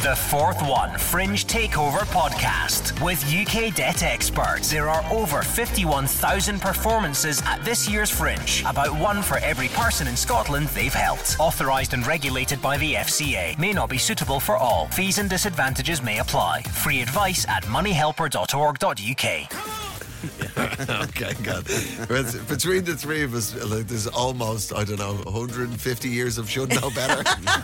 The Fourth One Fringe Takeover podcast with UK debt experts. There are over 51,000 performances at this year's Fringe, about one for every person in Scotland they've helped. Authorised and regulated by the FCA. May not be suitable for all. Fees and disadvantages may apply. Free advice at moneyhelper.org.uk. Okay, God. Between the three of us, like, there's almost, 150 years of should know better.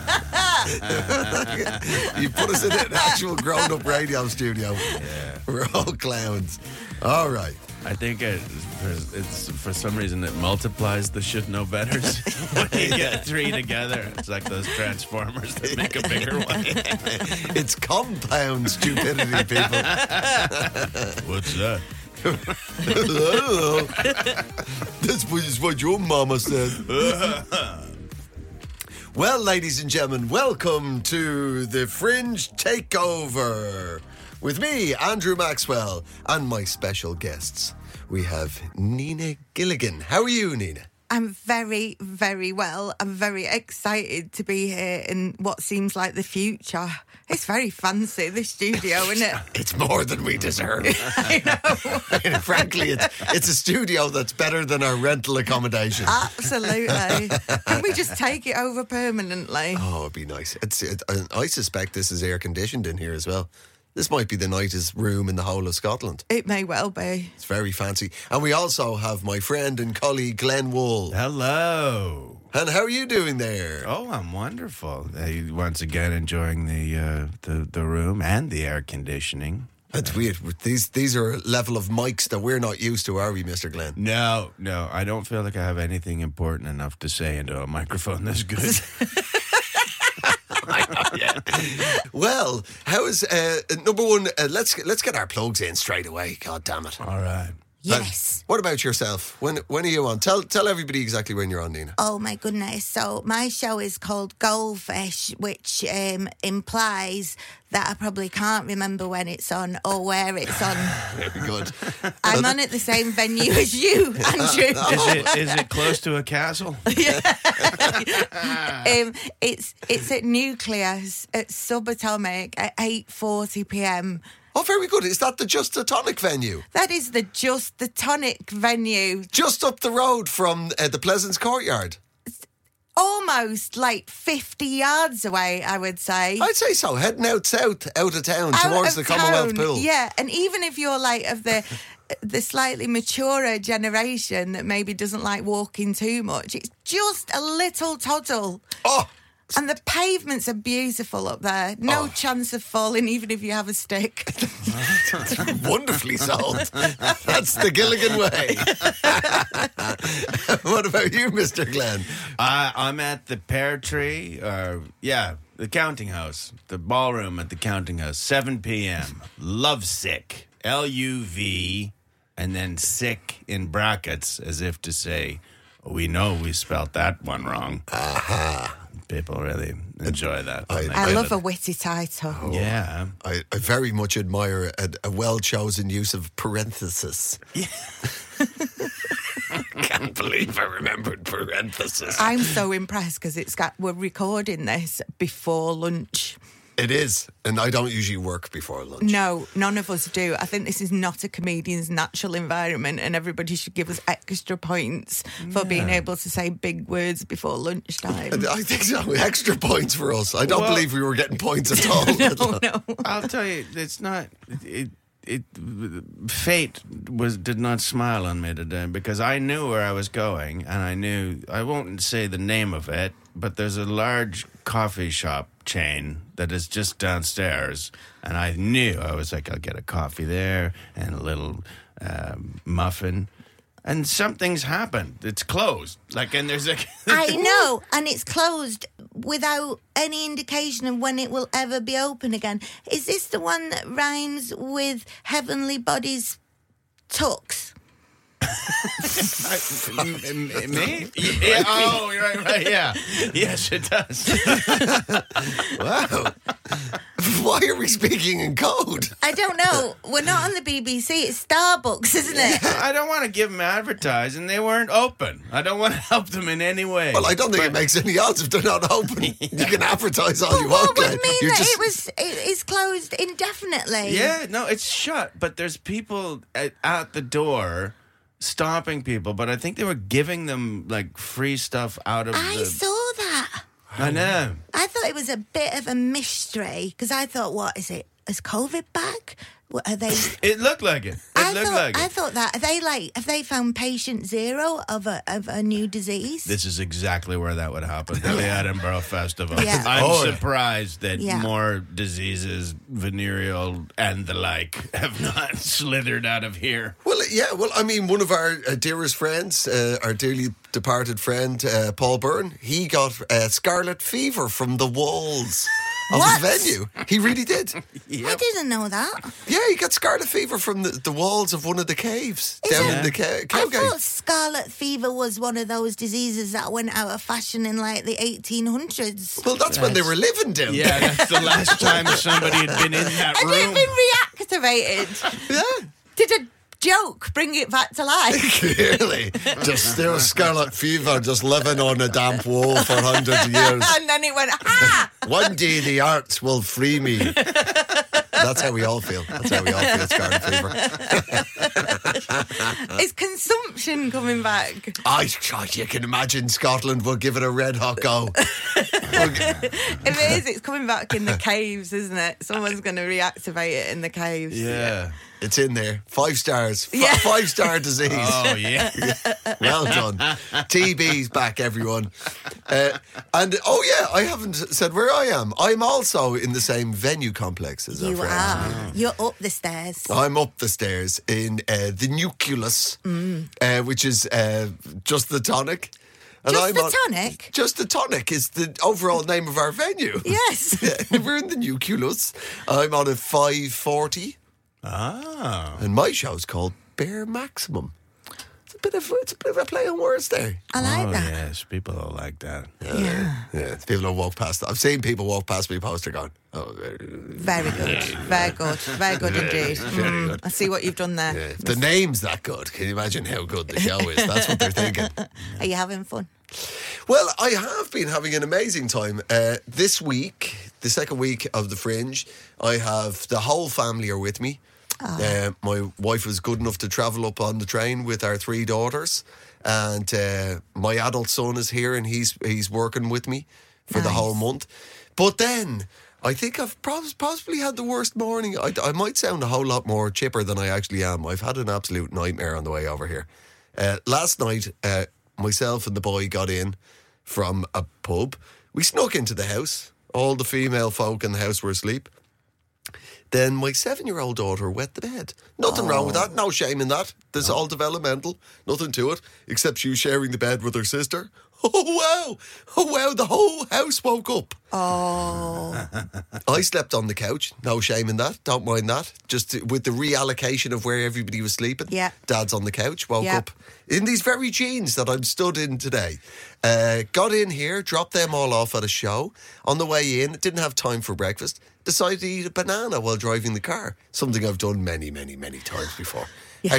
You put us in an actual grown-up radio studio. Yeah. We're all clowns. All right. I think it's for some reason it multiplies the should know betters when you get three together. It's like those transformers that make a bigger one. It's compound stupidity, people. What's that? I don't know. That's what your mama said. Well, ladies and gentlemen, welcome to the Fringe Takeover. With me, Andrew Maxwell, and my special guests. We have Nina Gilligan. How are you, Nina? I'm very, very well. I'm very excited to be here in what seems like the future. It's very fancy, this studio, isn't it? It's more than we deserve. I know. Frankly, it's a studio that's better than our rental accommodation. Absolutely. Can we just take it over permanently? Oh, it'd be nice. I suspect this is air conditioned in here as well. This might be the nicest room in the whole of Scotland. It may well be. It's very fancy. And we also have my friend and colleague Glenn Wool. Hello. And how are you doing there? Oh, I'm wonderful. Once again, enjoying the room and the air conditioning. That's weird. These are a level of mics that we're not used to, are we, Mr. Glenn? No, I don't feel like I have anything important enough to say into a microphone this good. Well, how is number one? Let's get our plugs in straight away. God damn it! All right. Yes. What about yourself? When are you on? Tell everybody exactly when you're on, Nina. Oh, my goodness. So my show is called Goldfish, which implies that I probably can't remember when it's on or where it's on. Very good. I'm on at the same venue as you, Andrew. Is it close to a castle? It's at Nucleus at Subatomic at 8:40 p.m. Oh, very good. Is that the Just the Tonic venue? That is the Just the Tonic venue. Just up the road from the Pleasance Courtyard. Almost like 50 yards away, I would say. I'd say so. Heading out south, out of town, towards the Commonwealth Pool. Yeah, and even if you're like of the slightly maturer generation that maybe doesn't like walking too much, it's just a little toddle. Oh! And the pavements are beautiful up there. No chance of falling, even if you have a stick. Wonderfully sold. That's the Gilligan way. What about you, Mr. Glenn? I'm at the Pear Tree, the Counting House, the ballroom at the Counting House, 7 p.m. Lovesick, L-U-V, and then sick in brackets, as if to say, we know we spelt that one wrong. Aha. People really enjoy that. I love a witty title. Yeah. I very much admire a well-chosen use of parenthesis. Yeah. Can't believe I remembered parenthesis. I'm so impressed because we're recording this before lunch. It is, and I don't usually work before lunch. No, none of us do. I think this is not a comedian's natural environment, and everybody should give us extra points for being able to say big words before lunchtime. I think so. Extra points for us. I don't believe we were getting points at all. No. I'll tell you, it's not... Fate did not smile on me today because I knew where I was going, and I won't say the name of it, but there's a large coffee shop chain that is just downstairs, and I knew, I was like, I'll get a coffee there and a little muffin. And something's happened. It's closed. And there's a... I know, and it's closed without any indication of when it will ever be open again. Is this the one that rhymes with Heavenly Bodies Tux? Me? Yeah, oh, you're right, yeah. Yes, it does. Wow. Why are we speaking in code? I don't know. We're not on the BBC. It's Starbucks, isn't it? I don't want to give them advertising. They weren't open. I don't want to help them in any way. Well, I don't think it makes any odds if they're not open. You can advertise all you want. What would mean You're that it's closed indefinitely? Yeah, no, it's shut. But there's people at the door stopping people. But I think they were giving them like free stuff out of I saw that. I know. I thought it was a bit of a mystery because I thought, what is it? Is COVID back? What, are they? It looked like it. I thought that. Have they found patient zero of a new disease? This is exactly where that would happen. At the Edinburgh Festival. Yeah. I'm surprised that Yeah. more diseases, venereal and the like, have not slithered out of here. Well, yeah. Well, I mean, one of our dearest friends, our dearly departed friend, Paul Byrne, he got scarlet fever from the walls of What? the venue. He really did. I didn't know that. Yeah, he got scarlet fever from the walls of one of the caves down in the I cow cave. thought scarlet fever was one of those diseases that went out of fashion in like the 1800s. Well, that's when they were living down Yeah, there. that's the last time somebody had been in that Had it room. been reactivated? Yeah. Did a joke bring it back to life? Clearly. Just still scarlet fever, just living on a damp wall for hundreds of years. And then it went, ah! One day the arts will free me. That's how we all feel. That's how we all feel, scarlet fever. Is consumption coming back? God, you can imagine Scotland will give it a red hot go. If it is, it's coming back in the caves, isn't it? Someone's going to reactivate it in the caves. Yeah. It's in there. 5 stars. Yeah. 5-star disease. Oh, yeah. Well done. TB's back, everyone. And, I haven't said where I am. I'm also in the same venue complex as our You friends. are. You're up the stairs. I'm up the stairs in the Nucleus, which is just the tonic. And Just I'm the tonic? Just the tonic is the overall name of our venue. Yes. Yeah, we're in the Nucleus. I'm on a 5:40. Ah. And my show's called Bare Maximum. It's a bit of a play on words there. I like that. Yes, people don't like that. Yeah, people don't walk past. I've seen people walk past me poster going, oh, Very good. Very good. Very good indeed. very good. I see what you've done there. Yeah, if the name's that good, can you imagine how good the show is? That's what they're thinking. Are you having fun? Well, I have been having an amazing time. This week, the second week of the Fringe, I have the whole family are with me. My wife was good enough to travel up on the train with our 3 daughters, and my adult son is here, and he's working with me for the whole month. But then I think I've possibly had the worst morning. I might sound a whole lot more chipper than I actually am. I've had an absolute nightmare on the way over here. Last night, myself and the boy got in from a pub. We snuck into the house. All the female folk in the house were asleep. Then my 7-year-old daughter wet the bed. Nothing wrong with that. No shame in that. This is all developmental. Nothing to it. Except she was sharing the bed with her sister. Oh, wow. The whole house woke up. Oh. I slept on the couch. No shame in that. Don't mind that. Just with the reallocation of where everybody was sleeping. Yeah. Dad's on the couch. Woke Yeah. up in these very jeans that I'm stood in today. Got in here, dropped them all off at a show. On the way in, didn't have time for breakfast. Decided to eat a banana while driving the car. Something I've done many, many, many times before. Yeah.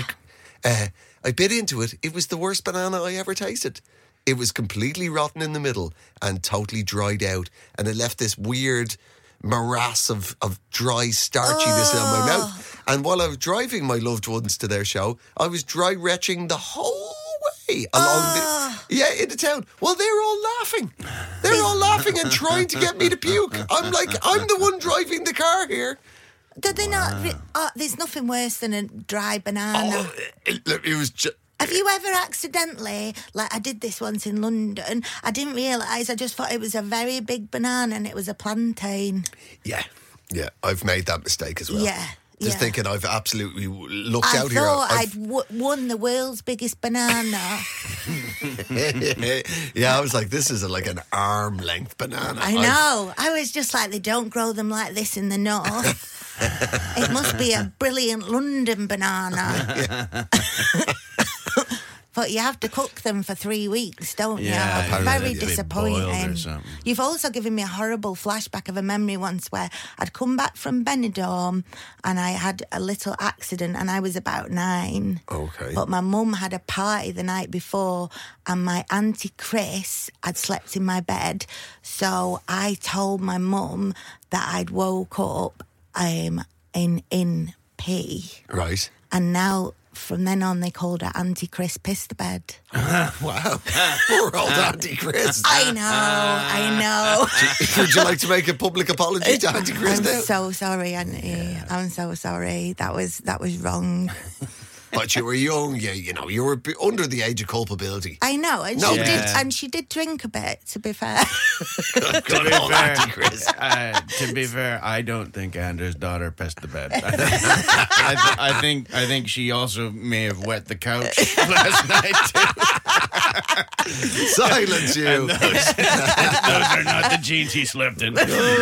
I bit into it. It was the worst banana I ever tasted. It was completely rotten in the middle and totally dried out. And it left this weird morass of dry starchiness in my mouth. And while I was driving my loved ones to their show, I was dry retching the whole way along into town. Well, they're all laughing. They're all laughing and trying to get me to puke. I'm like, I'm the one driving the car here. Did they not? There's nothing worse than a dry banana. It was just... Have you ever accidentally, like I did this once in London, I didn't realise, I just thought it was a very big banana and it was a plantain. Yeah, I've made that mistake as well. Yeah. Just thinking I've absolutely looked out here. I thought I'd won the world's biggest banana. Yeah, I was like, this is like an arm-length banana. I know. I was just like, they don't grow them like this in the north. It must be a brilliant London banana. But you have to cook them for 3 weeks, don't you? Yeah, It's apparently very they boiled or disappointing. something. You've also given me a horrible flashback of a memory once where I'd come back from Benidorm and I had a little accident and I was about 9. Okay. But my mum had a party the night before and my auntie Chris had slept in my bed. So I told my mum that I'd woke up in pee. Right. And now, from then on, they called her Auntie Chris Pissed the Bed. Wow. Poor old Auntie Chris. I know. Would you like to make a public apology to Auntie Chris I'm now? so sorry, Auntie. Yeah. I'm so sorry. That was wrong. But you were young, you were under the age of culpability. I know, and No, she did drink a bit. To be fair, Good old Auntie Chris. To be fair, I don't think Andrew's daughter pissed the bed. I think she also may have wet the couch last night too. Silence you. And those are not the jeans he slept in.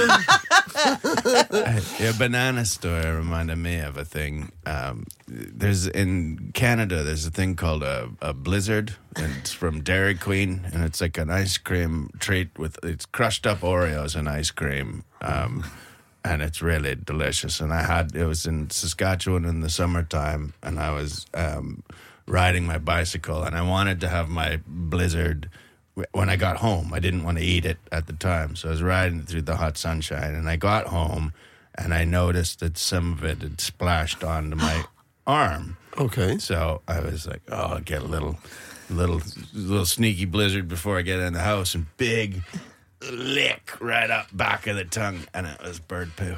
Your banana story reminded me of a thing. There's in Canada, there's a thing called a blizzard, and it's from Dairy Queen, and it's like an ice cream treat it's crushed up Oreos and ice cream, and it's really delicious. And it was in Saskatchewan in the summertime, and I was riding my bicycle, and I wanted to have my blizzard when I got home. I didn't want to eat it at the time, so I was riding through the hot sunshine, and I got home, and I noticed that some of it had splashed onto my arm. Okay. So I was like, I'll get a little sneaky blizzard before I get in the house, and big lick right up back of the tongue, and it was bird poo.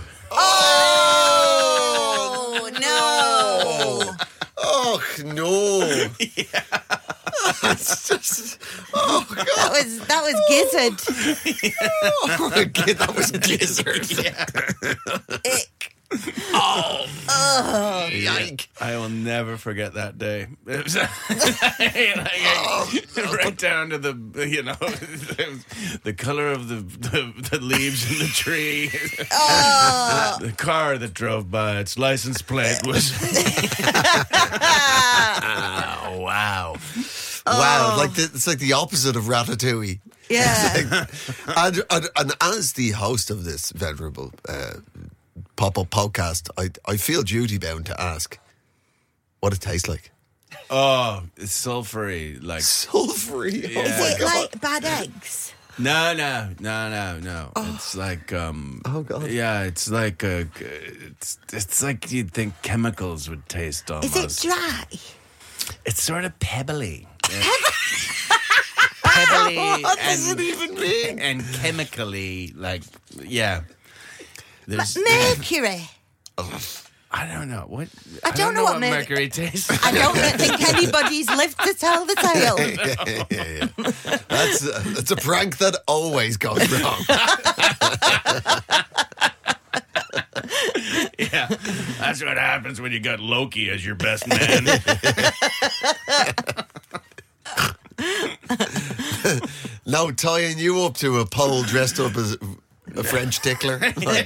oh no! Oh, no. Yeah. That's just... Oh, God. That was gizzard. Oh, that was gizzard. Ick. Oh, yike. I will never forget that day. It was right down to the the color of the leaves in the tree. The car that drove by, its license plate was. Oh, wow. Wow, it's like the opposite of Ratatouille. Yeah. And as the host of this venerable pop-up podcast, I feel duty-bound to ask what it tastes like. Oh, it's sulfury. Like Sulfury? Yeah. Oh, Is my it God. like bad eggs? No. It's like Oh, God. Yeah, it's like it's like you'd think chemicals would taste almost. Is it dry? It's sort of pebbly. Pebbly What does it even mean? and chemically, like, yeah. Mercury. I don't know what. I don't know what mercury tastes. I don't think anybody's lived to tell the tale. Yeah. That's a prank that always goes wrong. Yeah, that's what happens when you got Loki as your best man. Now tying you up to a pole dressed up as a French tickler.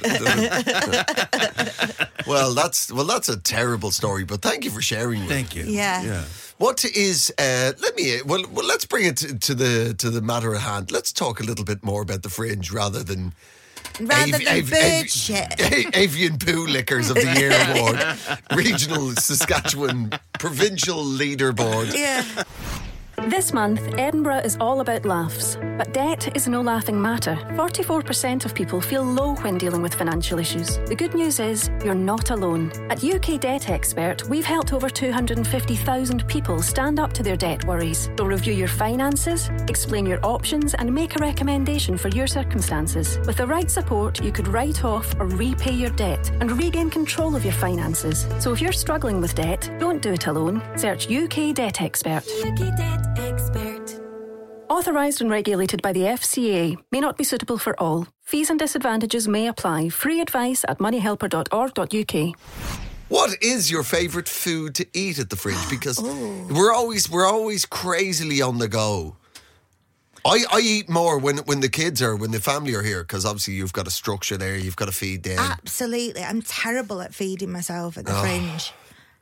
Well, that's a terrible story, but thank you for sharing with Thank you. Yeah. What is? Let's bring it to the matter at hand. Let's talk a little bit more about the Fringe rather than Bird shit. Avian Poo Lickers of the Year Award, Regional Saskatchewan Provincial Leaderboard. Yeah. This month, Edinburgh is all about laughs. But debt is no laughing matter. 44% of people feel low when dealing with financial issues. The good news is, you're not alone. At UK Debt Expert, we've helped over 250,000 people stand up to their debt worries. They'll review your finances, explain your options, and make a recommendation for your circumstances. With the right support, you could write off or repay your debt and regain control of your finances. So if you're struggling with debt, don't do it alone. Search UK Debt Expert. UK Debt Expert. Authorised and regulated by the FCA. May not be suitable for all. Fees and disadvantages may apply. Free advice at moneyhelper.org.uk. What is your favourite food to eat at the Fringe? Because we're always crazily on the go. I eat more when the family are here, because obviously you've got a structure there, you've got to feed them. Absolutely. I'm terrible at feeding myself at the Fringe.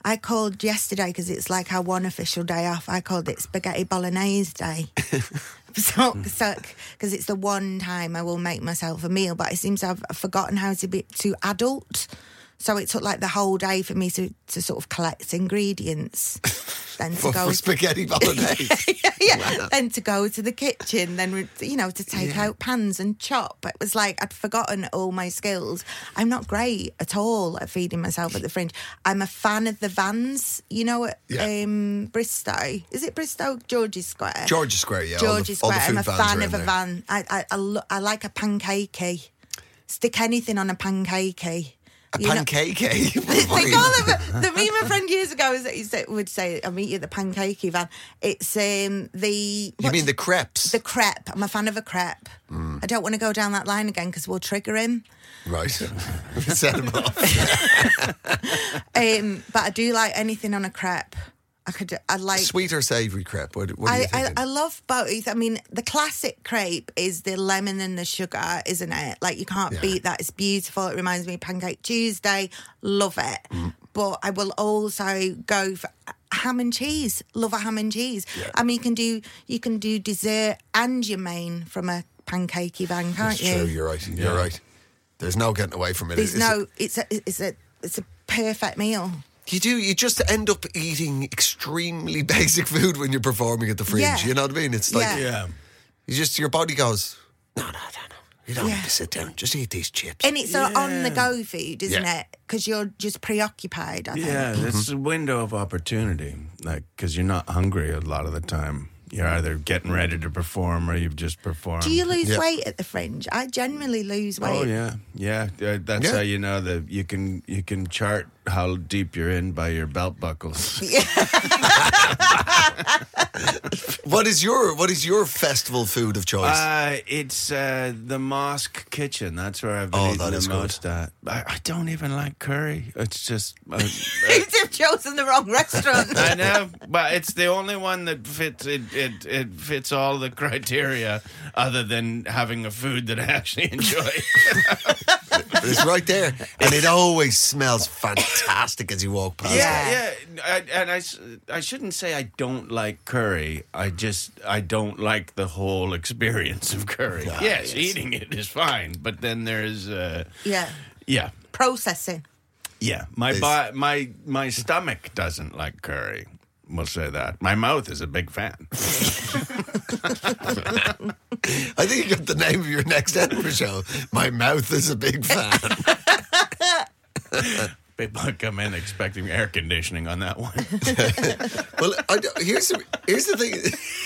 I called yesterday because it's like our one official day off. I called it Spaghetti Bolognese Day. So, because it's the one time I will make myself a meal, but it seems I've forgotten how to be too adult. So it took like the whole day for me to sort of collect ingredients. Then to For spaghetti bolognese. yeah. Wow. Then to go to the kitchen, then, to take out pans and chop. It was like I'd forgotten all my skills. I'm not great at all at feeding myself at the Fringe. I'm a fan of the vans, at Bristow. Is it Bristow? George's Square. George's Square, yeah. George's all the Square. I'm a food vans fan are of in a there. van. I like a pancakey. Stick anything on a pancakey. A pancake? They call them. Me and my friend years ago would say, "I'll meet you at the pancakey van." It's the. You mean the crepes? The crepe. I'm a fan of a crepe. I don't want to go down that line again because we'll trigger him. Right. Set him off. But I do like anything on a crepe. I like Sweet or savoury crepe? What are you thinking? I love both. I mean, the classic crepe is the lemon and the sugar, isn't it? Like, you can't beat that. It's beautiful. It reminds me of Pancake Tuesday. Love it. But I will also go for ham and cheese. Love a ham and cheese. Yeah. I mean, you can do dessert and your main from a pancakey van, can't you? True, you're right. You're right. There's no getting away from it. It's a perfect meal. You just end up eating extremely basic food when you're performing at the Fringe. Yeah. You know what I mean? It's like your body goes, no. You don't need to sit down. Just eat these chips. And it's on the go food, isn't it? Because you're just preoccupied. I think. Yeah, it's a window of opportunity. Like, because you're not hungry a lot of the time. You're either getting ready to perform or you've just performed. Do you lose weight at the Fringe? I generally lose weight. Oh yeah. That's how you know that you can chart how deep you're in by your belt buckles. What is your festival food of choice? It's the Mosque Kitchen. That's where I've been eating the most at. I don't even like curry. It's just You've chosen the wrong restaurant. I know, but it's the only one that fits. It fits all the criteria, other than having a food that I actually enjoy. It's right there, and it always smells fantastic as you walk past. I shouldn't say I don't like curry. I don't like the whole experience of curry. Yes, eating it is fine, but then there's processing. Yeah, my stomach doesn't like curry. We'll say that. My mouth is a big fan. I think you got the name of your next Edinburgh show. My mouth is a big fan. People come in expecting air conditioning on that one. Well, here's the thing.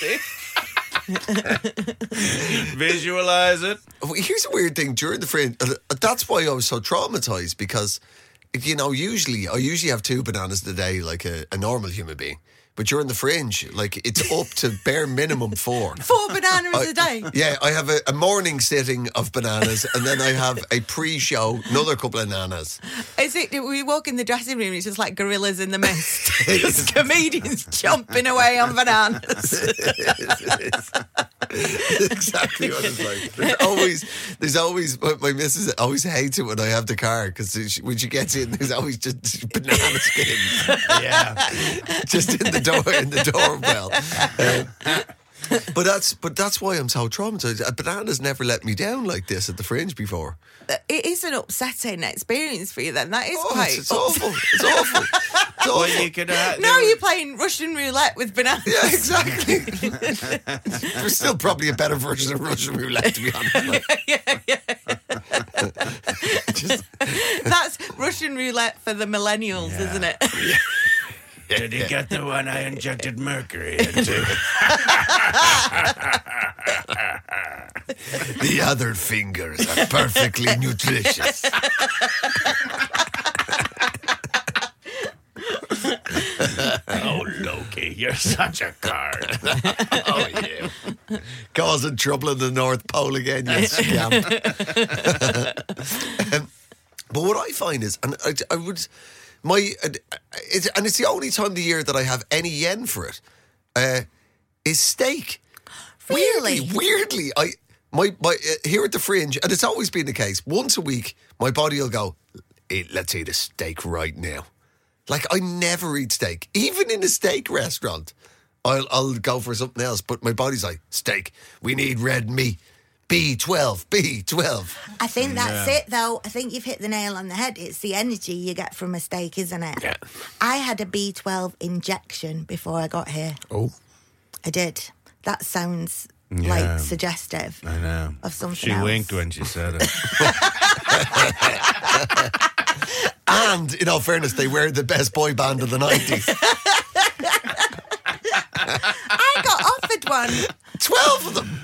Visualize it. Here's a weird thing during the Fringe. That's why I was so traumatized, because usually I have 2 bananas a day like a normal human being. But during the Fringe, like, it's up to bare minimum 4. 4 bananas a day? Yeah, I have a morning sitting of bananas, and then I have a pre-show, another couple of nanas. We walk in the dressing room, it's just like gorillas in the mist. It's comedians jumping away on bananas. Exactly what it's like. There's always my missus always hates it when I have the car, because when she gets in, there's always just banana skins. Yeah, just in the doorbell. But that's why I'm so traumatized. Bananas never let me down like this at the Fringe before. It is an upsetting experience for you then. That is quite... It's awful. It's awful. It's awful. Well, you could, now you're playing Russian roulette with bananas. Yeah, exactly. There's still probably a better version of Russian roulette, to be honest. That's Russian roulette for the millennials, isn't it? Did he get the one I injected mercury into? The other fingers are perfectly nutritious. Oh, Loki, you're such a card. Oh, yeah. Causing trouble in the North Pole again, you scamp. But what I find is, and I would... it's the only time of the year that I have any yen for it, is steak. Really? Weirdly, my here at the Fringe, and it's always been the case, once a week, my body will go, let's eat a steak right now. Like, I never eat steak. Even in a steak restaurant, I'll go for something else. But my body's like, steak, we need red meat. B12. I think that's it, though. I think you've hit the nail on the head. It's the energy you get from a steak, isn't it? Yeah. I had a B12 injection before I got here. Oh. I did. That sounds like suggestive. I know. Of something She else. winked when she said it. And, in all fairness, they were the best boy band of the 90s. I got offered one. 12 of them.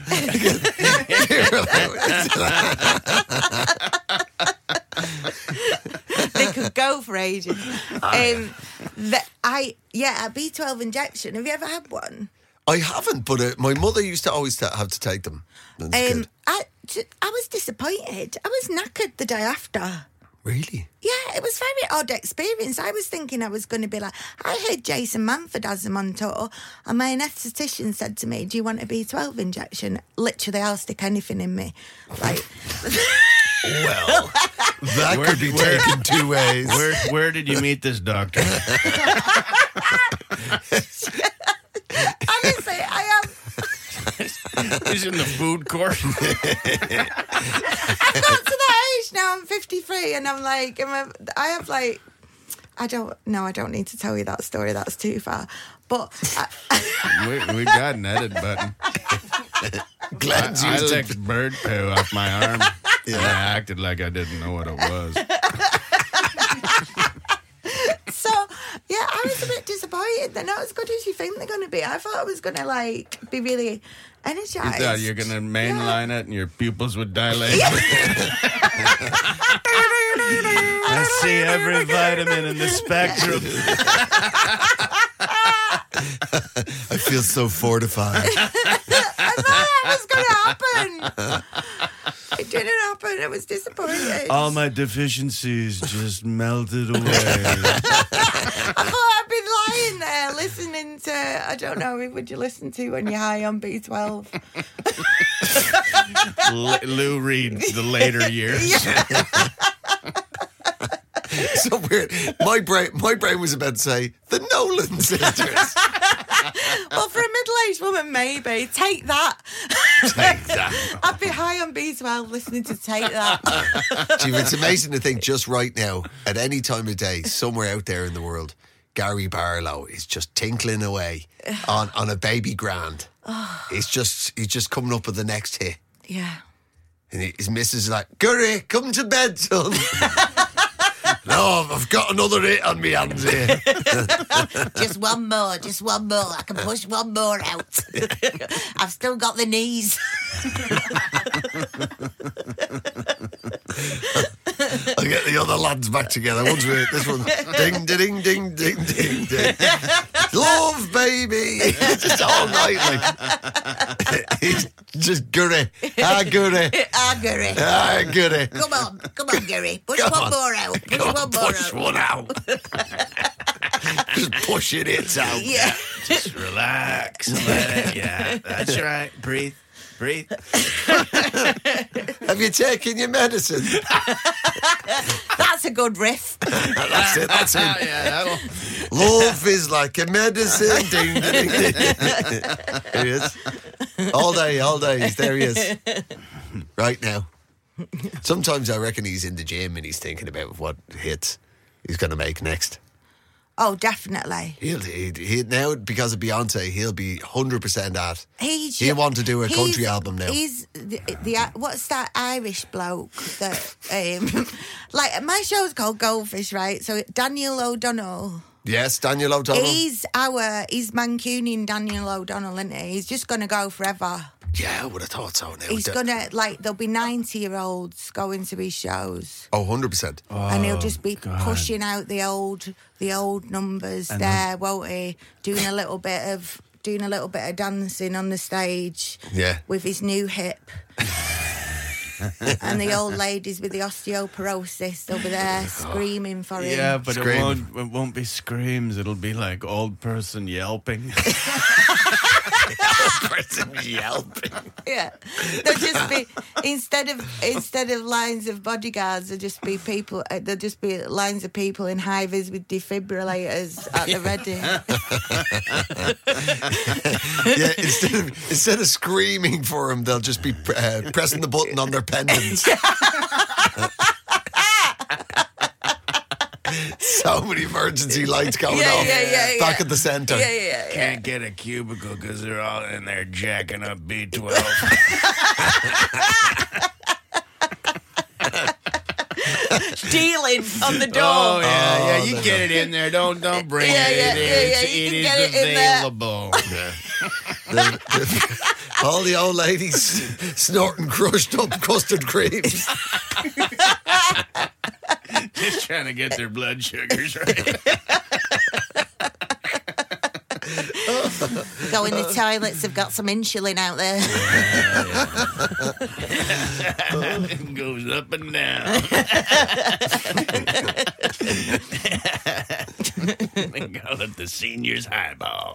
They could go for ages. A B12 injection. Have you ever had one? I haven't, but my mother used to always have to take them. That's good. I was disappointed. I was knackered the day after. Really? Yeah, it was a very odd experience. I was thinking I was going to be like, I heard Jason Manford has them on tour, and my anaesthetician said to me, do you want a B12 injection? Literally, I'll stick anything in me. Like, Well, that could be taken two ways. Where did you meet this doctor? honestly, I am. He's in the food court. I've got to that age now. I'm 53, and I'm like, I don't need to tell you that story. That's too far. But we got an edit button. Glenn's I used licked to... bird poo off my arm. And I acted like I didn't know what it was. so, yeah, I was a bit disappointed. They're not as good as you think they're going to be. I thought I was going to, be really energized. You thought you're going to mainline it and your pupils would dilate? I see every vitamin in the spectrum. I feel so fortified. I thought that was going to happen. It didn't happen. I was disappointed. All my deficiencies just melted away. I thought I'd been lying there listening to, I don't know, who would you listen to when you're high on B12? Lou Reed, the later years. So weird. My brain was about to say the Nolan sisters. Well, for a middle-aged woman, maybe. Take that. Take that. I'd be high on B12 listening to Take That. Gee, it's amazing to think just right now, at any time of day, somewhere out there in the world, Gary Barlow is just tinkling away on a baby grand. He's just coming up with the next hit. Yeah. And his missus is like, Gary, come to bed, son. No, I've got another hit on me hands here. Just one more. I can push one more out. I've still got the knees. I'll get the other lads back together. Once we hit this one, ding, ding, ding, ding, ding, ding. Love, baby. Just all night, like. He's just Gary. Gary. Gary. Come on, Gary. Push Come one on. more out. Push one out. Just pushing it out. Yeah. Just relax. Let it, yeah, that's right. Breathe. Have you taken your medicine? That's a good riff. That's it. Yeah, that'll... Love is like a medicine. Ding, ding, ding. There he is. All day. There he is. Right now. Sometimes I reckon he's in the gym and he's thinking about what hits he's going to make next. Oh, definitely. He'll now, because of Beyonce, he'll be 100% at. He'll want to do a country album now. He's the what's that Irish bloke that like my show's called Goldfish, right? So Daniel O'Donnell. Yes, Daniel O'Donnell. He's Mancunian Daniel O'Donnell, isn't he? He's just going to go forever. Yeah, I would have thought so now. He's going to, there'll be 90-year-olds going to his shows. Oh, 100%. And he'll just be pushing out the old numbers and there, won't he? Doing a little bit of dancing on the stage. Yeah. With his new hip. And the old ladies with the osteoporosis, they'll be there screaming for him. Yeah, but Screaming. it won't be screams. It'll be like old person yelping. person yelping. Yeah, there'll just be instead of lines of bodyguards, there'll just be people. There'll just be lines of people in high vis with defibrillators at the ready. Yeah, instead of screaming for him, they'll just be pressing the button on their pendants. So many emergency lights going off back at the centre. Yeah. Can't get a cubicle because they're all in there jacking up B12. Dealing on the door. Oh, yeah. You get it in there. Don't bring it in. You It can get is it in there. available. All the old ladies snorting crushed up custard creams. Just trying to get their blood sugars right. Go in the toilets, they've got some insulin out there. It goes up and down. They call it the senior's highball.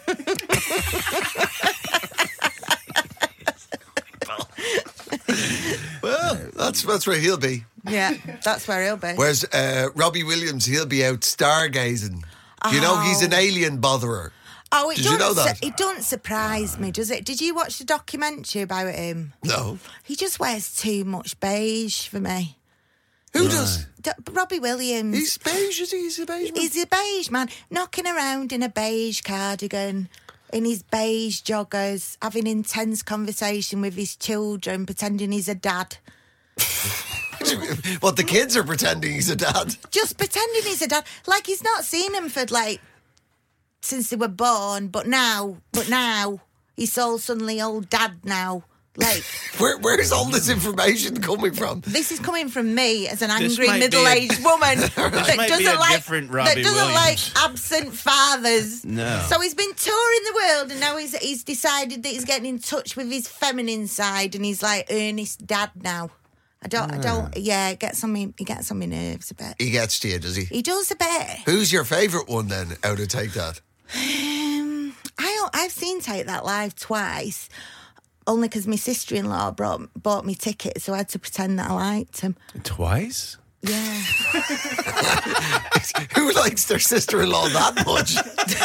Well, that's where he'll be. Yeah, that's where he'll be. Whereas Robbie Williams, he'll be out stargazing. You know, he's an alien botherer. Oh, Did you know that? It don't surprise me, does it? Did you watch the documentary about him? No. He just wears too much beige for me. Who does? Robbie Williams. He's beige, is he? He's a beige man? He's a beige man, knocking around in a beige cardigan, in his beige joggers, having intense conversation with his children, pretending he's a dad. What, the kids are pretending he's a dad? Just pretending he's a dad. Like he's not seen him for since they were born, but now he's all suddenly old dad now. Like, where's all this information coming from? this is coming from me as an This angry might be middle-aged woman that might be doesn't a like different Robbie like Williams. absent fathers. No. So he's been touring the world, and now he's decided that he's getting in touch with his feminine side, and he's like earnest dad now. I don't. Yeah, it gets on me nerves a bit. He gets to you, does he? He does a bit. Who's your favourite one then out of Take That? I've seen Take That live twice, only because my sister-in-law bought me tickets, so I had to pretend that I liked him. Twice? Yeah. Who likes their sister-in-law that much?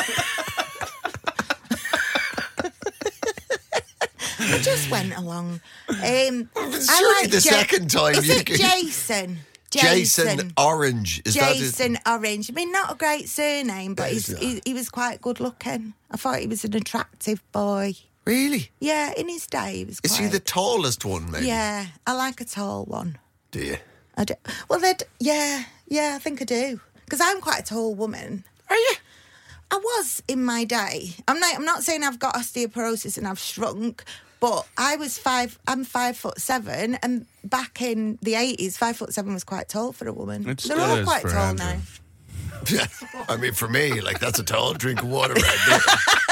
I just went along. Surely I like the second time Is you it can- Jason? Jason Orange. Is that Jason Orange. I mean, not a great surname, but It's not. he was quite good looking. I thought he was an attractive boy. Really? Yeah, in his day, he was Is quite... he the tallest one, maybe? Yeah, I like a tall one. Do you? I do. Well, yeah, I think I do. Because I'm quite a tall woman. Are you? I was in my day. I'm not saying I've got osteoporosis and I've shrunk, but I'm 5'7", and back in the 80s, 5'7" was quite tall for a woman. It They're still all is quite for tall Andrew. now. Yeah. I mean, for me, like, that's a tall drink of water right there.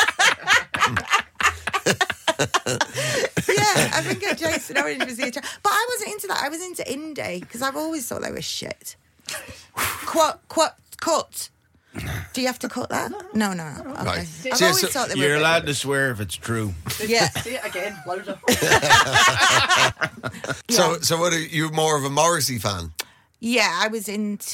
Yeah, I think Jason Orange was the attract. But I wasn't into that. I was into indie because I've always thought they were shit. Cut. Do you have to cut that? No. Okay. Right. I've See, always so thought they were. You're a bit- allowed to swear if it's true. Yeah. Say it again, louder. So what are you, more of a Morrissey fan? Yeah, I was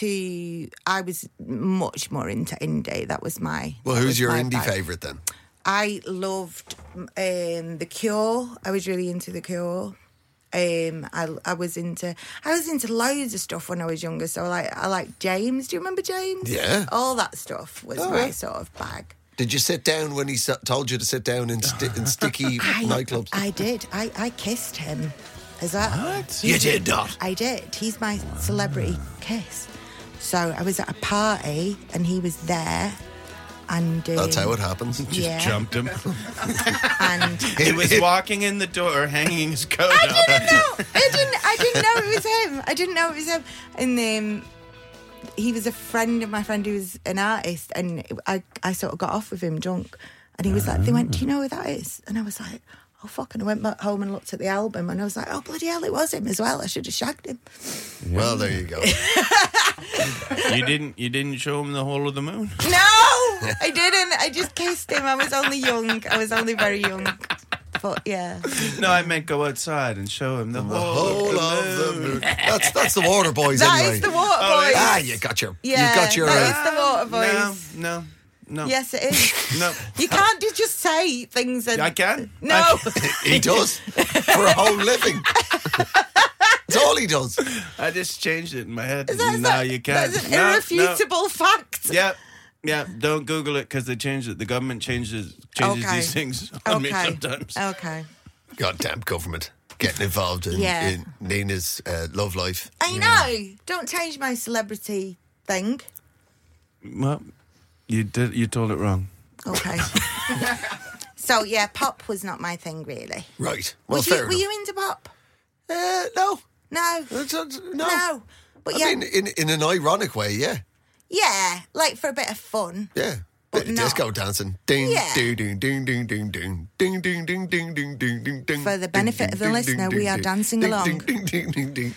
much more into indie. That was my. Well, that who's was your my indie vibe. favourite then? I loved The Cure. I was really into The Cure. I was into loads of stuff when I was younger. So I like James. Do you remember James? Yeah. All that stuff was my sort of bag. Did you sit down when he told you to sit down in sticky nightclubs? I did. I kissed him as well. What? You did not. I did. He's my celebrity kiss. So I was at a party and he was there. And That's how it happens. Just Yeah. jumped him. And He was walking in the door, hanging his coat up. I didn't know it was him. I didn't know it was him. And he was a friend of my friend who was an artist, and I sort of got off with him drunk. And he was like, they went, do you know who that is? And I was like, oh, fuck. And I went back home and looked at the album, and I was like, oh, bloody hell, it was him as well. I should have shagged him. Well, there you go. You didn't show him the whole of the moon. No, I didn't. I just kissed him. I was only young. I was only very young. But yeah. No, I meant go outside and show him the The whole whole of the moon. That's the Water Boys That anyway. is the Water Boys. Ah, you got your. Yeah, you got your. that is the Water Boys. No. Yes, it is. No. You can't just say things and... I can. No. He does for a whole living. That's all he does. I just changed it in my head. Is Now you can't. That's an No, irrefutable fact. no. Yeah. Don't Google it because they changed it. The government changes Okay. these things on me Okay. sometimes. Okay. Goddamn government getting involved in, Yeah. in Nina's love life. I know. Don't change my celebrity thing. Well, you did. You told it wrong. Okay. So, yeah, pop was not my thing, really. Right. Well, Were fair you enough. into pop? No. No. No. No. But I yeah, mean, in an ironic way, yeah. yeah, like for a bit of fun. Yeah. But Bit of not- disco dancing. Ding, Yeah. ding, ding, ding, ding, ding, ding, ding, ding, ding, ding, ding, ding, ding, ding. For the benefit of the Ding, listener, ding, we are ding, dancing ding, along. Ding, ding, ding, ding, ding.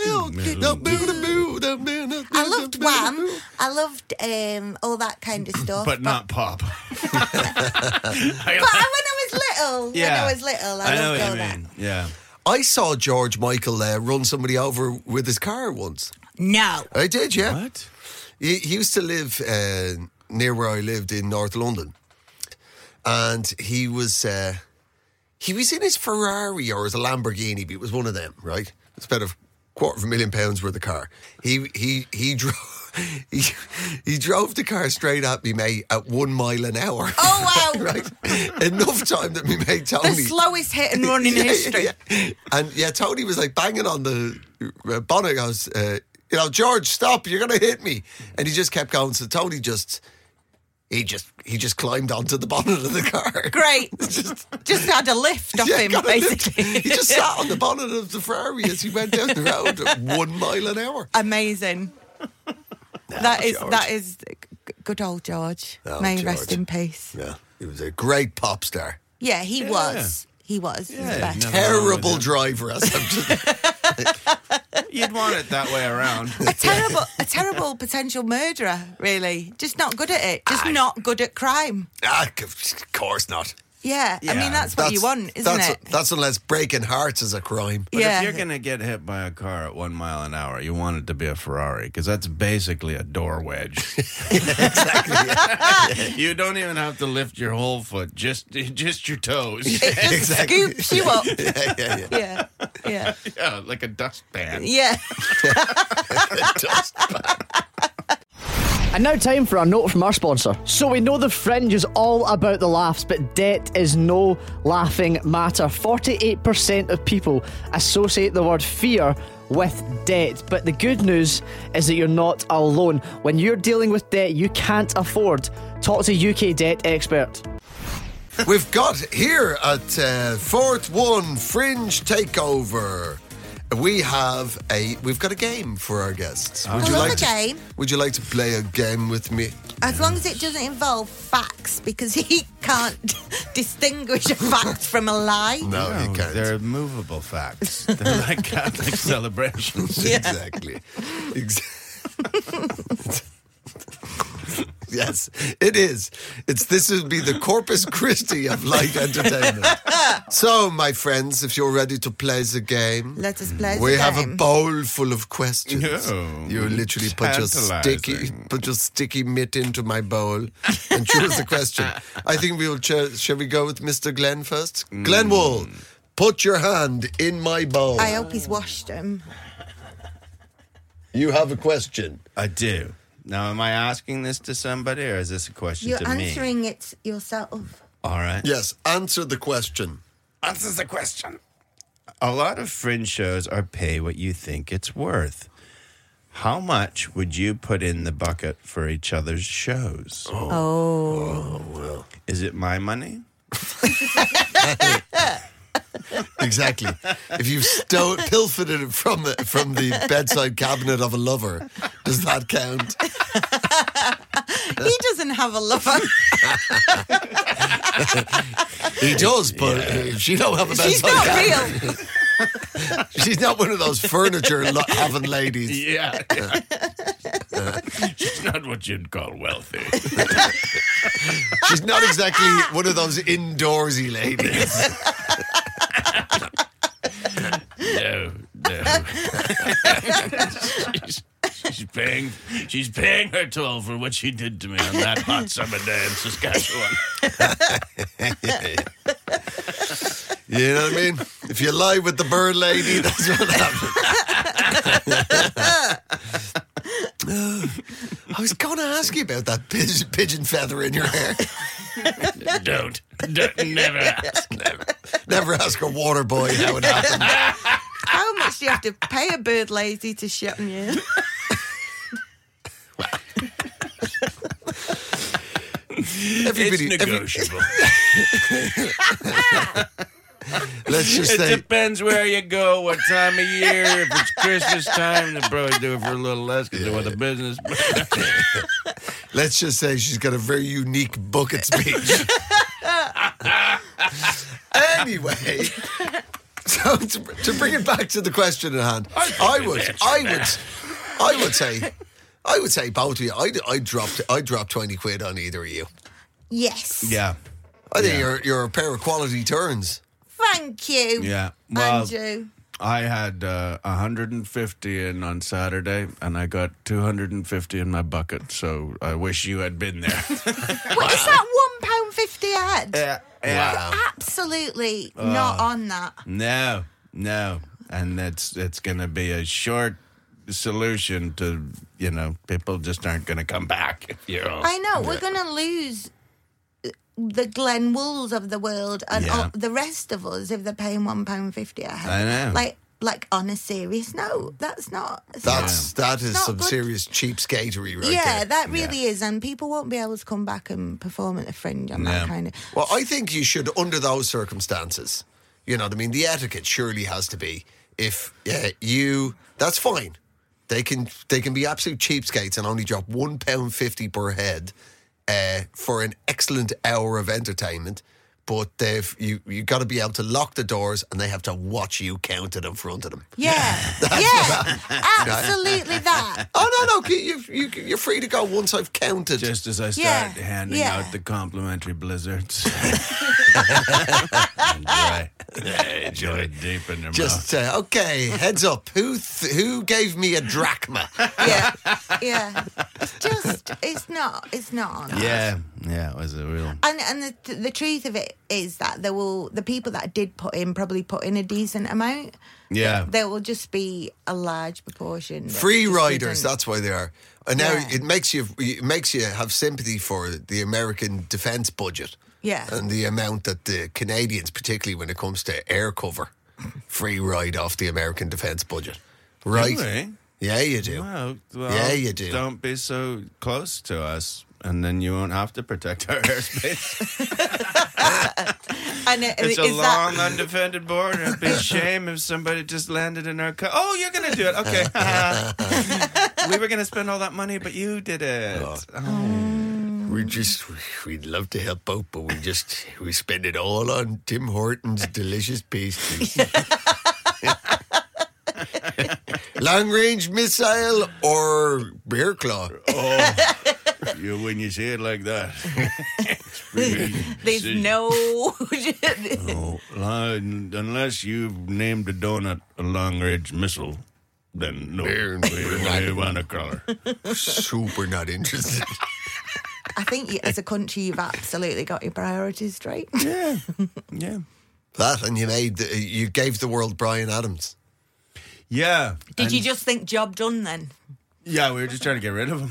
I loved Wham. I loved all that kind of stuff. But not pop. But when I was little, I know loved what all you that. mean. Yeah. I saw George Michael run somebody over with his car once. No. I did, yeah. What? He used to live near where I lived in North London, and he was in his Ferrari or his Lamborghini, but it was one of them, right? It's about £250,000 worth of car. He drove. He drove the car straight at me, mate, at 1 mile an hour. Oh, wow. Right, enough time that me mate Tony. The slowest hit and run in history. Yeah. And yeah, Tony was like banging on the bonnet. Goes, George, stop! You're gonna hit me. And he just kept going. So Tony he just climbed onto the bonnet of the car. Great. just had a lift off him, got a lift. basically. He just sat on the bonnet of the Ferrari as he went down the road at 1 mile an hour. Amazing. George. That is good old George. Oh, May he George. rest in peace. Yeah, he was a great pop star. Yeah, he was. He was. He was the best. no. Terrible driver, as I'm just. You'd want it that way around. A terrible potential murderer, really. Just not good at it. Just not good at crime. Of course not. Yeah. I mean, that's what you want, isn't it? That's unless breaking hearts is a crime. But Yeah. if you're going to get hit by a car at 1 mile an hour, you want it to be a Ferrari because that's basically a door wedge. Exactly. You don't even have to lift your whole foot, just your toes. It just Exactly. scoops you up. Yeah. Yeah. Yeah. Yeah, like a dustpan. Yeah. And now time for a note from our sponsor. So we know the Fringe is all about the laughs, but debt is no laughing matter. 48% of people associate the word fear with debt. But the good news is that you're not alone. When you're dealing with debt you can't afford, talk to UK Debt Expert. We've got here at Fort One Fringe Takeover. We've got a game for our guests. I love a game. Would you like to play a game with me? As long as it doesn't involve facts, because he can't distinguish a fact from a lie. No, you can't. They're movable facts. They're like Catholic celebrations. Exactly. Yes, it is. This would be the Corpus Christi of light entertainment. So, my friends, if you're ready to play the game, Let us play we the have a game. bowl full of questions. Oh, You literally put your sticky mitt into my bowl and choose the question. I think we will. Shall we go with Mr. Glenn first? Glenn Wool, put your hand in my bowl. I hope he's washed him. You have a question. I do. Now, am I asking this to somebody or is this a question You're to me? answering it yourself. All right. Yes, answer the question. Answers the question. A lot of fringe shows are pay what you think it's worth. How much would you put in the bucket for each other's shows? Oh. Is it my money? Exactly. If you've pilfered it from the bedside cabinet of a lover, does that count? He doesn't have a lover. He does, but if she don't have a bedside She's not cabinet, real. she's not one of those furniture having ladies. Yeah. She's not what you'd call wealthy. She's not exactly one of those indoorsy ladies. She's paying her toll for what she did to me on that hot summer day in Saskatchewan. You know what I mean? If you lie with the bird lady, that's what happens. I was going to ask you about that pigeon feather in your hair. Don't never ask. Never ask a water boy how it happened. How much do you have to pay a bird lady to shit on you? Everybody, It's negotiable. let's just It say, depends where you go, what time of year. If it's Christmas time, they'll probably do it for a little less because they want the business. let's just say she's got a very unique bucket speech. Anyway, so to bring it back to the question at hand, I would say both of you. I dropped 20 quid on either of you. Yes. Yeah. I think you're a pair of quality turns. Thank you. Yeah. Well, Andrew. I had 150 in on Saturday, and I got 250 in my bucket. So I wish you had been there. What is that £1.50 a head? Yeah. Absolutely not on that. No. And it's going to be a short solution to, people just aren't going to come back. If you're all, I know. We're going to lose the Glen Wools of the world and Yeah. the rest of us if they're paying £1.50 a head. I know. Like on a serious note, that's not. That is not some good. serious cheapskatery right Yeah, there. that really is, and people won't be able to come back and perform at the Fringe on that kind of. Well, I think you should, under those circumstances, you know what I mean? The etiquette surely has to be, if that's fine. They can be absolute cheapskates and only drop £1.50 per head for an excellent hour of entertainment. But you got to be able to lock the doors, and they have to watch you count it in front of them. Yeah, absolutely that. Oh no, you're free to go once I've counted. just as I start handing out the complimentary blizzards. Enjoy it deep in your mouth. Okay, heads up. Who gave me a drachma? Yeah. It's not on us. Yeah, it was a real. And the truth of it is that the people that did probably put in a decent amount. Yeah. There will just be a large proportion. that Free just riders, didn't. that's why they are. And now Yeah. it makes you have sympathy for the American defence budget. Yeah. And the amount that the Canadians, particularly when it comes to air cover, free ride off the American defence budget. Right? Really? Yeah, you do. Well, Yeah, you do. Don't be so close to us, and then you won't have to protect our airspace. And It's a long, undefended border. It'd be a shame if somebody just landed in our car. Oh, you're going to do it. Okay. We were going to spend all that money, but you did it. We'd love to help out, but we spend it all on Tim Hortons delicious pastries. Long range missile or bear claw? When you say it like that. There's no. Unless you've named a donut a long-range missile, then no. We're We want a color. Super not interested. I think as a country, you've absolutely got your priorities straight. Yeah. That, and you gave the world Bryan Adams. Yeah. Did you just think job done then? Yeah, we were just trying to get rid of him.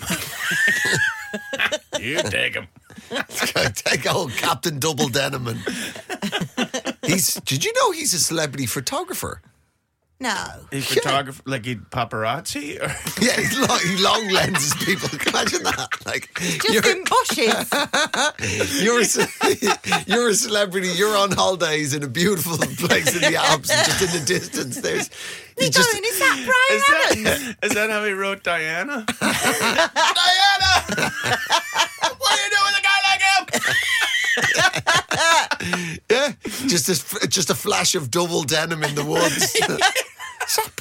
You take him. Take old Captain Double Denim. Did you know he's a celebrity photographer? No. He's photographer, like he paparazzi? Or? Yeah, he long lenses people. Imagine that. Like, Just in bushes. you're a celebrity. You're on holidays in a beautiful place in the Alps, and just in the distance, there's. Is that Bryan Adams? Is that how he wrote Diana? Diana! What do you do with a guy like him? Yeah, just a flash of double denim in the woods. Is that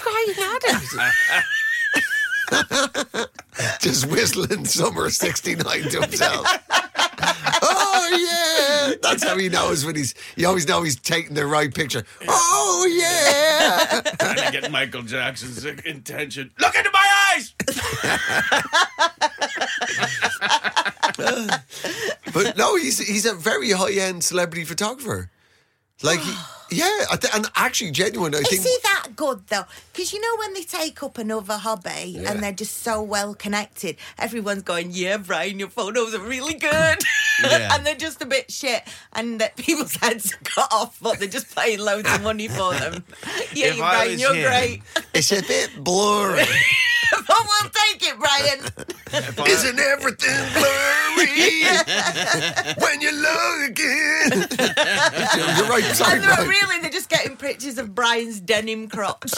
Bryan Adams? Just whistling Summer 69 to himself. Oh yeah, that's how he knows when you always know he's taking the right picture. Oh yeah. Trying to get Michael Jackson's intention. Look into my eyes! But no, he's a very high-end celebrity photographer. Like, and actually genuine, I think... Is he that good, though? Because you know when they take up another hobby and they're just so well connected, everyone's going, yeah, Brian, your photos are really good. Yeah. And they're just a bit shit. And that people's heads are cut off, but they're just paying loads of money for them. Yeah, If I Brian, was you're him- great. It's a bit blurry. But we'll take it, Brian. Isn't everything blurry when you look again? You're right, sorry, And they're Brian. really, they're just getting pictures of Brian's denim crotch.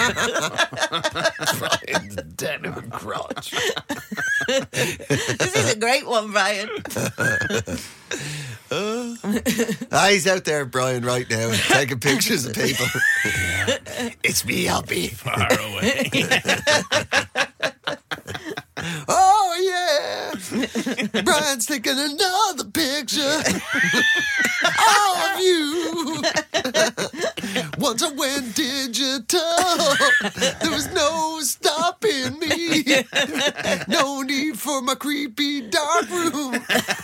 Brian's denim crotch. This is a great one, Brian. He's out there, Brian, right now, taking pictures of people. It's me, I'll be Far away. Oh, yeah. Brian's taking another picture of you. Once I went digital, there was no stopping me. No need for my creepy dark room.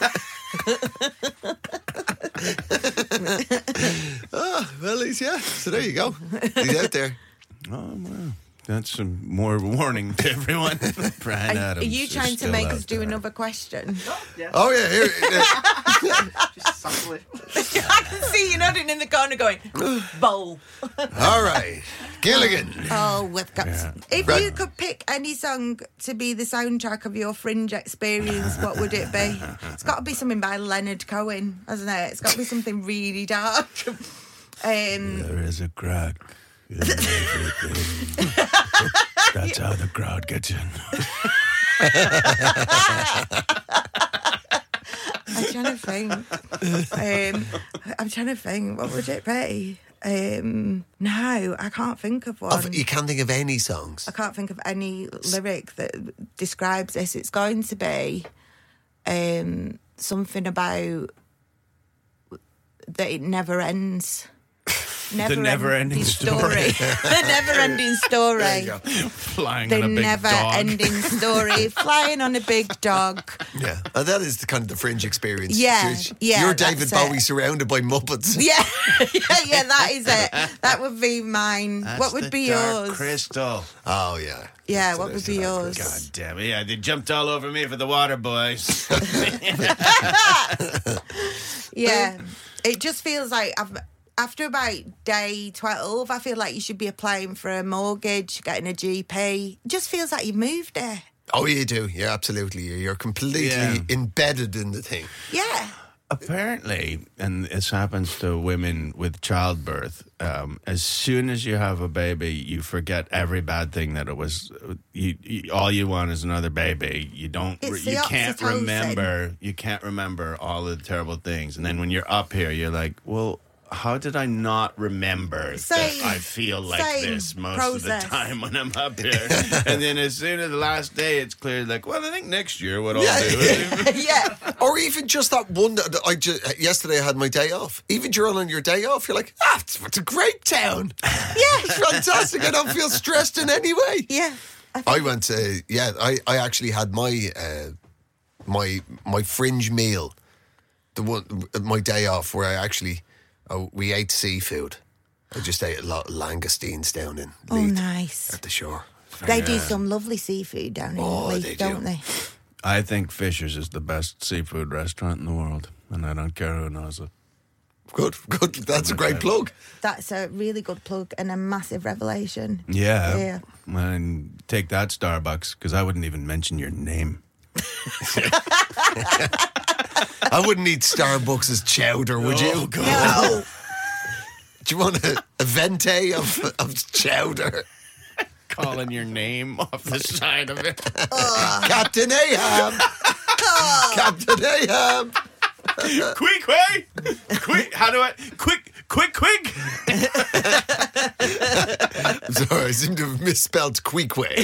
Well, so there you go. He's out there. Oh, well. That's some more warning to everyone. Brian Are Adams you is trying to still make out us do there. another question? Oh, yeah. Here, Just subtly. I can see you nodding in the corner going, bowl. all right. Gilligan. Oh, we've got... If Right. you could pick any song to be the soundtrack of your Fringe experience, what would it be? It's got to be something by Leonard Cohen, hasn't it? It's got to be something really dark. There is a crack in everything. That's how the crowd gets in. I'm trying to think. What would it be? No, I can't think of one. You can't think of any songs. I can't think of any lyric that describes this. It's going to be something about that it never ends. The never-ending story. The never-ending story. There you go. Flying The on a big dog. never-ending story. Flying on a big dog. Yeah, and that is the kind of the Fringe experience. Yeah, yeah, You're David that's it. Bowie surrounded by Muppets. Yeah, yeah, that is it. That would be mine. That's what would the be Dark yours? Crystal. Oh, yeah. Yeah, what would be yours? God damn it. Yeah, they jumped all over me for the water boys. Yeah, it just feels like after about day 12, I feel like you should be applying for a mortgage, getting a GP. It just feels like you've moved there. Oh, you do. Yeah, absolutely. You're completely embedded in the thing. Yeah. Apparently, and this happens to women with childbirth, as soon as you have a baby, you forget every bad thing that it was. All you want is another baby. You don't. It's You the can't oxytocin. remember. You can't remember all the terrible things. And then when you're up here, you're like, well, how did I not remember that Same. I feel like Same this most process. of the time when I'm up here? And then as soon as the last day, it's clear, like, well, I think next year what I'll do. Yeah. Or even just that one that yesterday I had my day off. Even during on your day off, you're like, it's a great town. Yeah. It's fantastic. I don't feel stressed in any way. Yeah. I went to, I actually had my my Fringe meal, my day off, where I actually, we ate seafood. I just ate a lot of langoustines down in Oh, Leith nice. at the shore. They do some lovely seafood down in Leith, they don't do. they? I think Fisher's is the best seafood restaurant in the world, and I don't care who knows it. Good. That's a great plug. That's a really good plug and a massive revelation. Yeah. Yeah. And take that, Starbucks, because I wouldn't even mention your name. I wouldn't eat Starbucks' chowder, would you? No. Do you want a venti of chowder? Calling your name off the side of it. Captain Ahab! Captain Ahab! Quick way! Quick! How do I? Quick! I'm sorry, I seem to have misspelled Queequeg.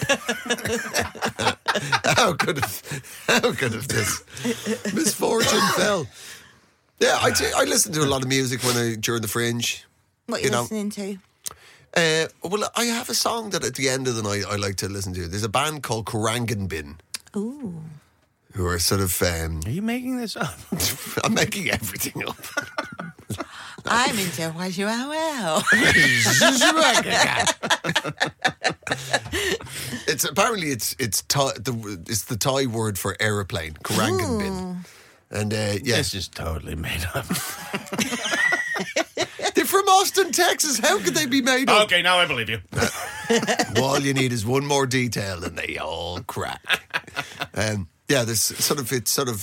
How could have this misfortune fell? Yeah, I listen to a lot of music during the Fringe. What are you listening to? Well, I have a song that at the end of the night I like to listen to. There's a band called Korangan Bin. Ooh. Who are sort of... Are you making this up? I'm making everything up. I'm into well. It's apparently it's the Thai word for aeroplane, Korangan Bin. And yeah, It's just totally made up. they're from Austin, Texas. How could they be made up? Okay, now I believe you. All you need is one more detail and they all crack. Yeah, there's sort of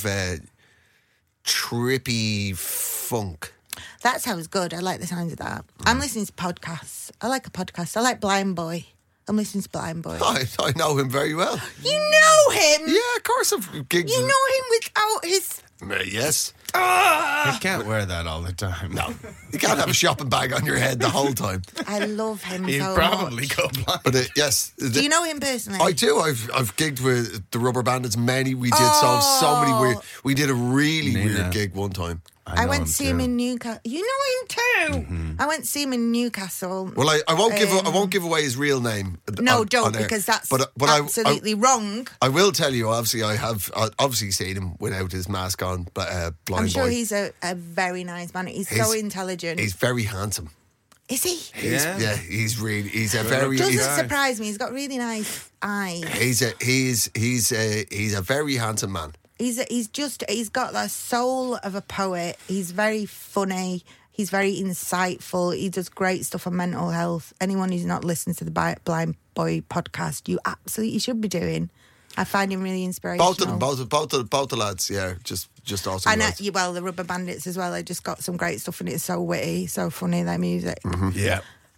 trippy funk. That sounds good. I like the sound of that. I'm listening to podcasts. I like a podcast. I like Blind Boy. I'm listening to Blind Boy. I know him very well. You know him? Yeah, of course I've gigged. You know him without his... Yes. You can't wear that all the time. No. You can't have a shopping bag on your head the whole time. I love him You so probably much. go blind. But yes. Do you know him personally? I do. I've gigged with the Rubber Bandits. We did so many weird. We did a really weird gig one time. I went to see him in Newcastle. You know him too. Mm-hmm. I went to see him in Newcastle. Well, I won't give away his real name. No, don't, because that's absolutely wrong. I will tell you. Obviously, I have obviously seen him without his mask on. But Blind I'm sure Boy. he's a very nice man. He's so intelligent. He's very handsome. Is he? Yeah. He's a very. Doesn't He's, surprise me. He's got really nice eyes. he's a very handsome man. He's got the soul of a poet. He's very funny. He's very insightful. He does great stuff on mental health. Anyone who's not listened to the Blind Boy podcast, you absolutely should be doing. I find him really inspirational. Both of them, both the lads, yeah, just awesome. And lads. the Rubber Bandits as well. They just got some great stuff, and it's so witty, so funny, their music. Yeah.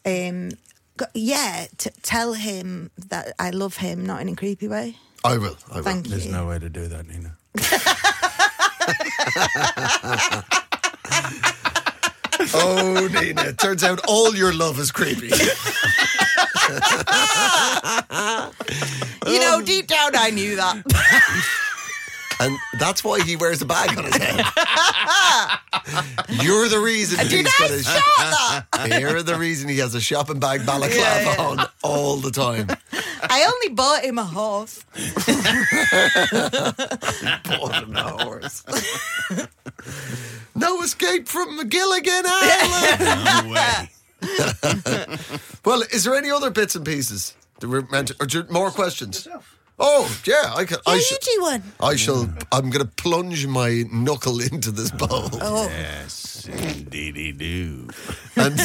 Tell him that I love him, not in a creepy way. I will. Thank There's you. no way to do that, Nina. Oh, Nina, it turns out all your love is creepy. Deep down I knew that. And that's why he wears a bag on his head. You're the reason You're the reason he has a shopping bag balaclava on all the time. I only bought him a horse. Bought him a horse. No escape from McGilligan Island. No way. Well, is there any other bits and pieces that we're meant to, or more questions? Oh, yeah, I can. You do one. I'm going to plunge my knuckle into this bowl. Oh. Yes, indeedy do. And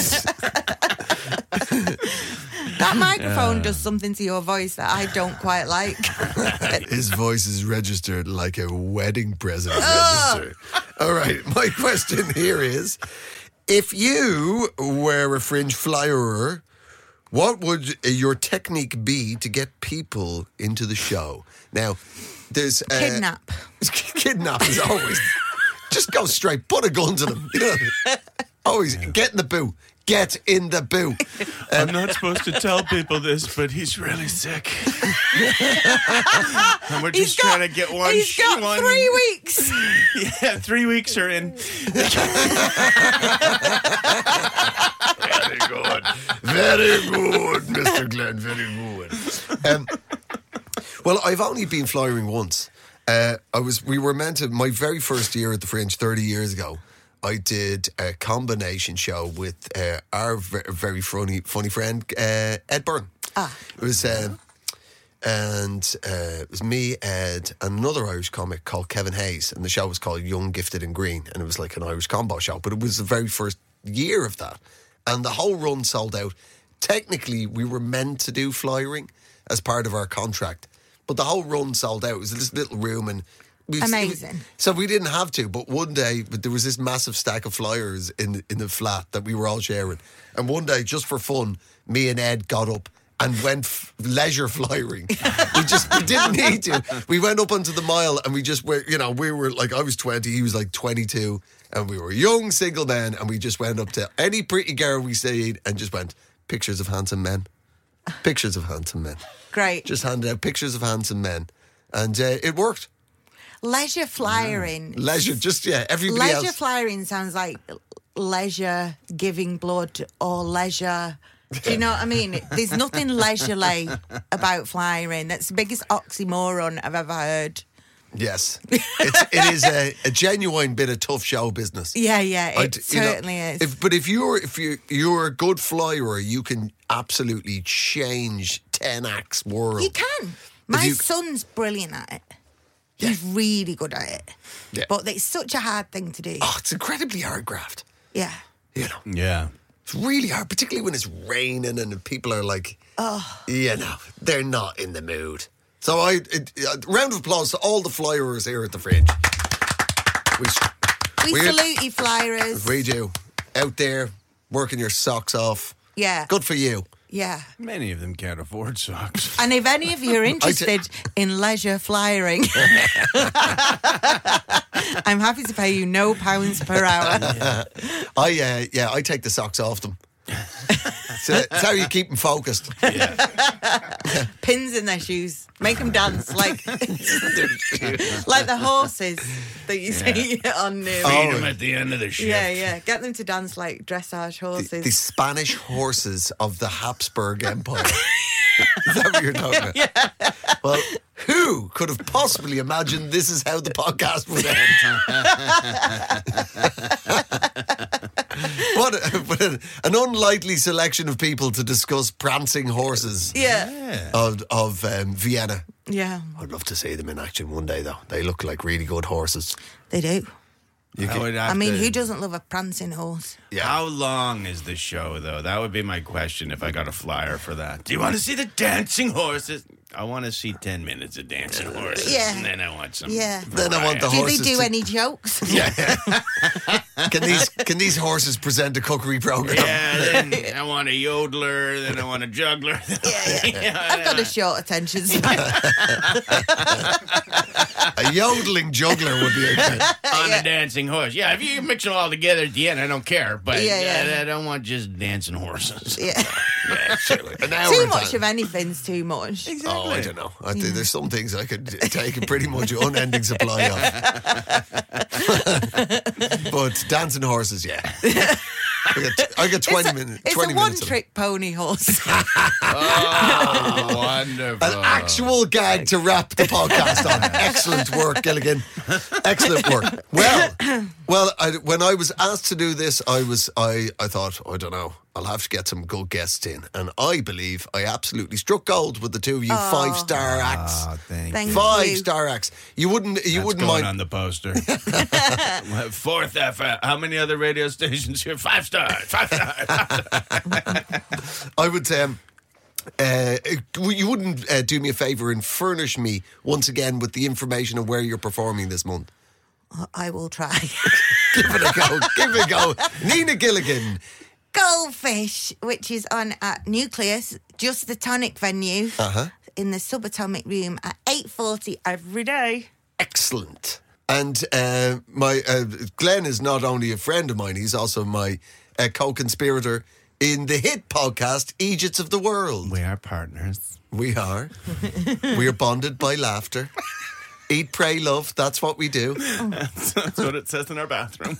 That microphone does something to your voice that I don't quite like. his voice is registered like a wedding present register. All right, my question here is, if you were a fringe flyer, what would your technique be to get people into the show? Now, there's... Kidnap. Kidnap is always... Just go straight, put a gun to them. Always, get in the boo. Get in the boo. I'm not supposed to tell people this, but he's really sick. And we're just trying to get one. He's got 3 weeks. Yeah, 3 weeks are in. Very good, Mr. Glenn. Very good. Well, I've only been flying once. We were meant to, my very first year at the Fringe 30 years ago, I did a combination show with our very funny friend, Ed Byrne. It was, it was me, Ed, and another Irish comic called Kevin Hayes, and the show was called Young, Gifted and Green, and it was like an Irish combo show, but it was the very first year of that, and the whole run sold out. Technically, we were meant to do flyering as part of our contract, but the whole run sold out. It was this little room, and Amazing. So we didn't have to, but one day, there was this massive stack of flyers in the flat that we were all sharing. And one day, just for fun, me and Ed got up and went leisure flying. we didn't need to. We went up onto the mile and we just were, we were like, I was 20, he was like 22, and we were young single men, and we just went up to any pretty girl we stayed and just went, pictures of handsome men. Pictures of handsome men. Great. Just handed out pictures of handsome men. And it worked. Leisure flyering. Leisure, everybody else. Leisure flyering sounds like leisure giving blood or leisure Do you know what I mean? There's nothing leisurely about flying. That's the biggest oxymoron I've ever heard. Yes. It is a genuine bit of tough show business. Yeah, it certainly is. If you're a good flyer, you can absolutely change 10 acts world. You can. My son's brilliant at it. Yeah. He's really good at it. Yeah. But it's such a hard thing to do. Oh, it's incredibly hard graft. Yeah. You know. Yeah. It's really hard, particularly when it's raining and people are like, they're not in the mood. So round of applause to all the flyers here at the Fringe. We salute you, flyers. We do. Out there, working your socks off. Yeah. Good for you. Yeah. Many of them can't afford socks. And if any of you are interested in leisure flyering, I'm happy to pay you no pounds per hour. I take the socks off them. It's how you keep them focused. Yeah. Pins in their shoes. Make them dance like like the horses that you see on Feed them at the end of the shift. Yeah. Get them to dance like dressage horses. The Spanish horses of the Habsburg Empire. Is that what you're talking about? Yeah. Well, who could have possibly imagined this is how the podcast would end? What an unlikely selection of people to discuss prancing horses of Vienna. Yeah. I'd love to see them in action one day, though. They look like really good horses. They do. I mean, who doesn't love a prancing horse? Yeah. How long is the show, though? That would be my question if I got a flyer for that. Do you want to see the dancing horses? I want to see 10 minutes of dancing horses. Yeah. And then I want some. Yeah. Then I want the Do horses. they do any jokes? Yeah. Can these horses present a cookery program? Yeah, then I want a yodeler, then I want a juggler. Yeah. I've got a short attention span. A yodeling juggler would be okay. On a dancing horse. Yeah, if you mix them all together at the end, I don't care. But I don't want just dancing horses. Yeah. An hour Too of much time. of anything's too much. Exactly. Oh, I don't know. I think there's some things I could take a pretty much unending supply of. But dancing horses, yeah. I got 20 minutes. It's 20 a minutes one-trick pony horse. Oh, wonderful. An actual gag to wrap the podcast on. Excellent work, Gilligan. Excellent work. Well, when I was asked to do this, I thought, I don't know, I'll have to get some good guests in. And I believe I absolutely struck gold with the two of you 5-star acts. Oh, thank Thank you. you. 5-star acts. You wouldn't Going mind. on the poster. 4th FM. How many other radio stations here? 5 stars. 5 stars. I would say. You wouldn't do me a favour and furnish me once again with the information of where you're performing this month. I will try. Give it a go. Give it a go. Nina Gilligan. Goldfish, which is on at Nucleus, just the tonic venue, in the subatomic room at 8:40 every day. Excellent. And my Glenn is not only a friend of mine, he's also my co-conspirator in the hit podcast, Egypts of the World. We are partners. We are. We are bonded by laughter. Eat, pray, love. That's what we do. That's what it says in our bathroom.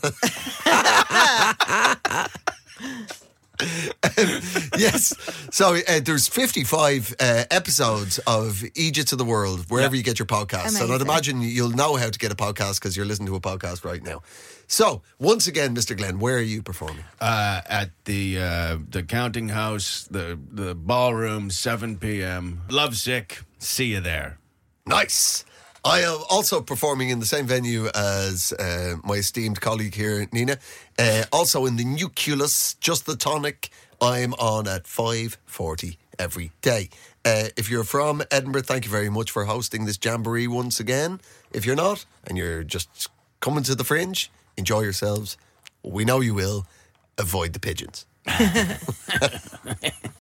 Yes. So there's 55 episodes of Egypt of the World, wherever you get your podcasts. Amazing. And I'd imagine you'll know how to get a podcast because you're listening to a podcast right now. So, once again, Mr. Glenn, where are you performing? At the Counting House, the ballroom, 7 p.m. Lovesick. See you there. Nice. I am also performing in the same venue as my esteemed colleague here, Nina. Also in the Nucleus, just the tonic. I'm on at 5:40 every day. If you're from Edinburgh, thank you very much for hosting this jamboree once again. If you're not, and you're just coming to the Fringe, enjoy yourselves. We know you will. Avoid the pigeons.